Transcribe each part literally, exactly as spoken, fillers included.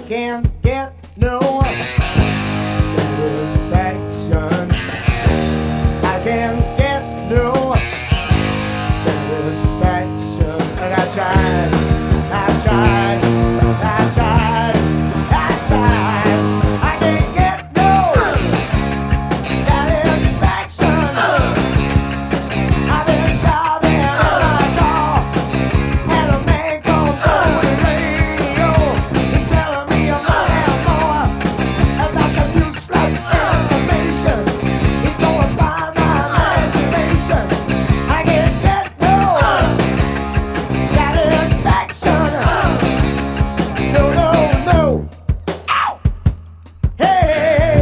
can't get no satisfaction. I can't get no satisfaction. And I tried, I tried, I tried, I tried. I can't get no satisfaction. I've been driving in my car, and a man comes on the radio. He's telling me more and more about some useless information. He's gonna find my imagination. I can't get no satisfaction. No, no, no. Ow! Hey,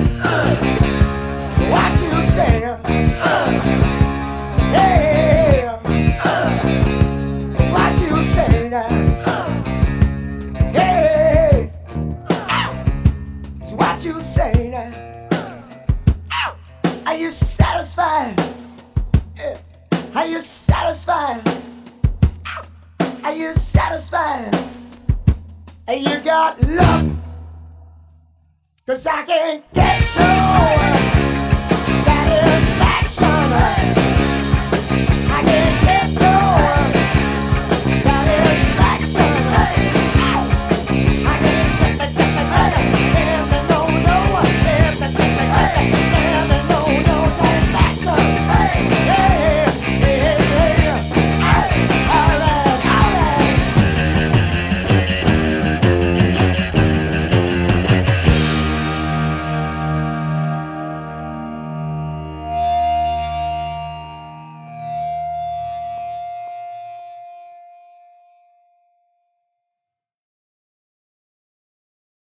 what you saying? Hey, it's what you say now. Hey, it's what you say now. Are you satisfied? Yeah. Are you satisfied? Are you satisfied? You got love? 'Cause I can't get no